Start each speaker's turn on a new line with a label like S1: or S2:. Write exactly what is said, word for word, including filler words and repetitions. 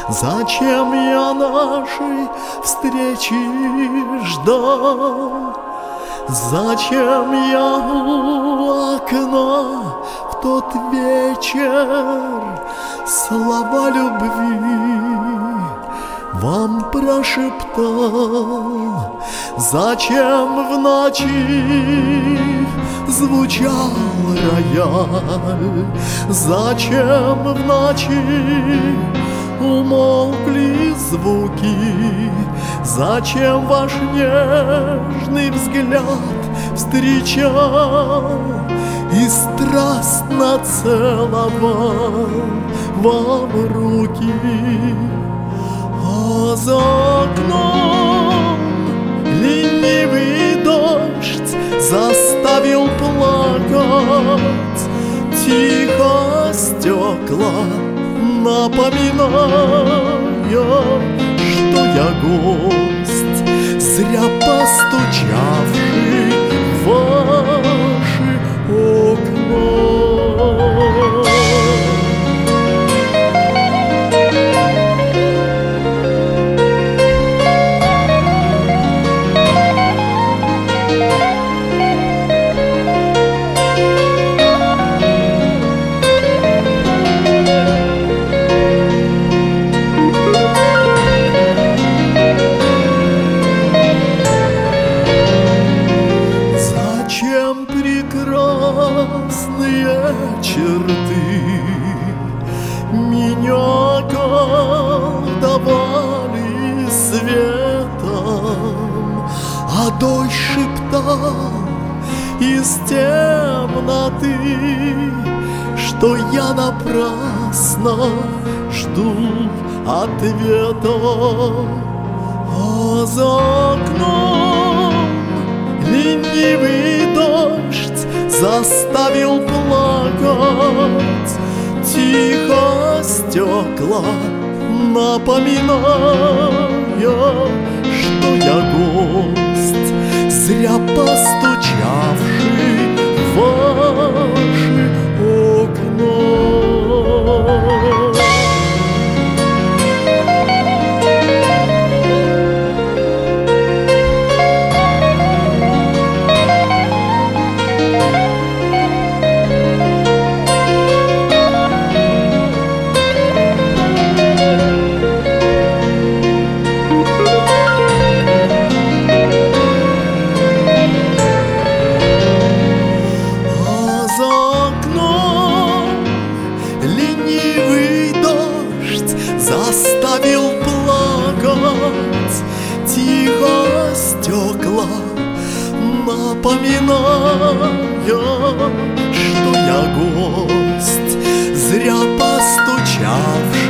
S1: Зачем я нашей встречи ждал? Зачем я у окна в тот вечер слова любви вам прошептал? Зачем в ночи звучал рояль? Зачем в ночи умолкли звуки? Зачем ваш нежный взгляд встречал и страстно целовал вам руки? А за окном ленивый дождь заставил плакать тихо стекла, напоминая, что я гость, зря постучавший в ваши окна. Прекрасные черты меня колдовали светом, а дождь шептал из темноты, что я напрасно жду ответа. А за окном ленивый дождь заставил плакать тихо стекла, напоминая, что я гость, зря постучавший в ваши окна. Заставил плакать тихо стекла, напоминая, что я гость, зря постучавший